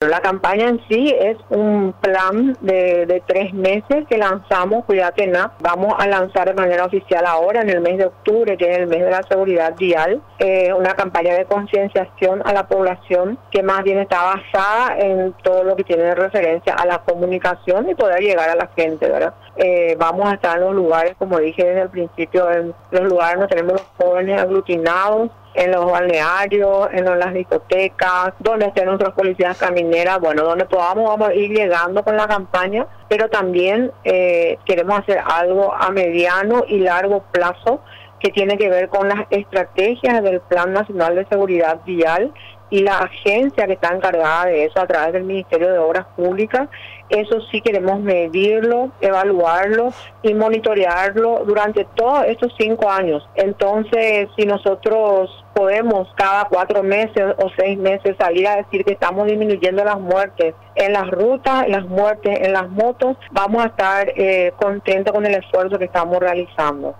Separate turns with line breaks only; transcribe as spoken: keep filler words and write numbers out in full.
la campaña en sí es un plan de, de tres meses que lanzamos, Cuídate Na. Vamos a lanzar de manera oficial ahora en el mes de octubre, que es el mes de la seguridad vial, eh, una campaña de concienciación a la población que más bien está basada en todo lo que tiene referencia a la comunicación y poder llegar a la gente, ¿verdad? Eh, vamos a estar en los lugares, como dije desde el principio, en los lugares donde tenemos los jóvenes aglutinados, en los balnearios, en las discotecas, donde estén nuestras policías camineras, bueno, donde podamos vamos a ir llegando con la campaña, pero también eh, queremos hacer algo a mediano y largo plazo que tiene que ver con las estrategias del Plan Nacional de Seguridad Vial y la agencia que está encargada de eso a través del Ministerio de Obras Públicas. Eso sí queremos medirlo, evaluarlo y monitorearlo durante todos estos cinco años. Entonces, si nosotros podemos cada cuatro meses o seis meses salir a decir que estamos disminuyendo las muertes en las rutas, las muertes en las motos, vamos a estar eh, contentos con el esfuerzo que estamos realizando.